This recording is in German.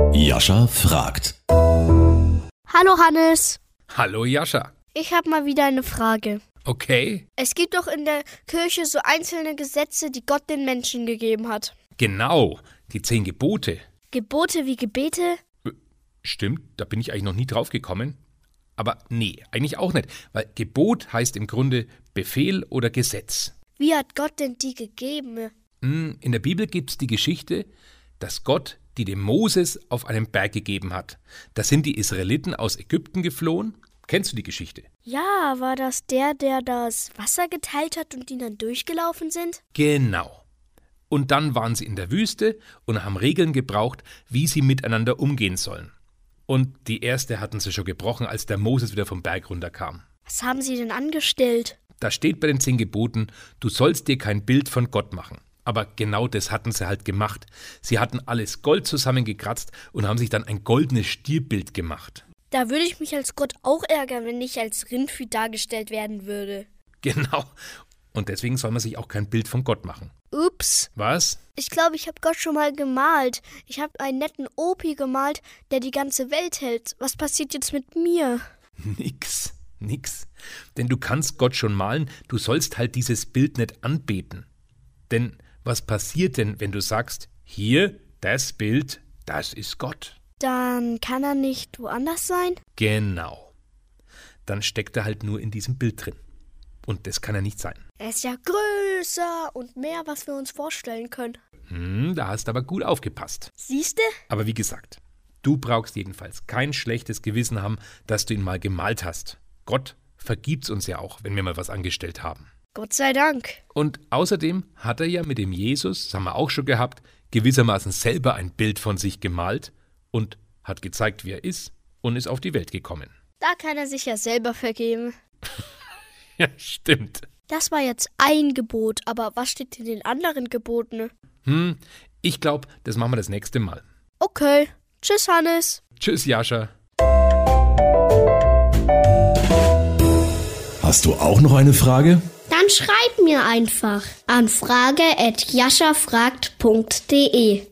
Jascha fragt. Hallo Hannes, Hallo Jascha. ich habe mal wieder eine Frage. Okay, Es gibt doch in der Kirche so einzelne Gesetze, die Gott den Menschen gegeben hat. genau, die 10 Gebote. Gebote wie Gebete? Stimmt, da bin ich eigentlich noch nie drauf gekommen. Aber nee, eigentlich auch nicht, weil Gebot heißt im Grunde Befehl oder Gesetz. Wie hat Gott denn die gegeben? In der Bibel gibt es die Geschichte, dass Gott die dem Moses auf einem Berg gegeben hat. Da sind die Israeliten aus Ägypten geflohen. Kennst du die Geschichte? Ja, war das der das Wasser geteilt hat und die dann durchgelaufen sind? Genau. Und dann waren sie in der Wüste und haben Regeln gebraucht, wie sie miteinander umgehen sollen. Und die erste hatten sie schon gebrochen, als der Moses wieder vom Berg runterkam. Was haben sie denn angestellt? Da steht bei den 10 Geboten, du sollst dir kein Bild von Gott machen. Aber genau das hatten sie halt gemacht. Sie hatten alles Gold zusammengekratzt und haben sich dann ein goldenes Stierbild gemacht. Da würde ich mich als Gott auch ärgern, wenn ich als Rindvieh dargestellt werden würde. Genau. Und deswegen soll man sich auch kein Bild von Gott machen. Ups, Was? ich glaube, ich habe Gott schon mal gemalt. Ich habe einen netten Opi gemalt, der die ganze Welt hält. Was passiert jetzt mit mir? Nix. Denn du kannst Gott schon malen, du sollst halt dieses Bild nicht anbeten. Denn was passiert denn, wenn du sagst, hier, das Bild, das ist Gott? Dann kann er nicht woanders sein? Genau. Dann steckt er halt nur in diesem Bild drin. Und das kann er nicht sein. Er ist ja größer und mehr, was wir uns vorstellen können. Da hast du aber gut aufgepasst. Siehste? Aber wie gesagt, du brauchst jedenfalls kein schlechtes Gewissen haben, dass du ihn mal gemalt hast. Gott vergibt's uns ja auch, wenn wir mal was angestellt haben. Gott sei Dank. Und außerdem hat er ja mit dem Jesus, das haben wir auch schon gehabt, gewissermaßen selber ein Bild von sich gemalt und hat gezeigt, wie er ist und ist auf die Welt gekommen. Da kann er sich ja selber vergeben. Ja, stimmt. Das war jetzt ein Gebot, aber was steht in den anderen Geboten? Ich glaube, das machen wir das nächste Mal. Okay. Tschüss, Hannes. Tschüss, Jascha. Hast du auch noch eine Frage? Dann schreib mir einfach an frage@jaschafragt.de.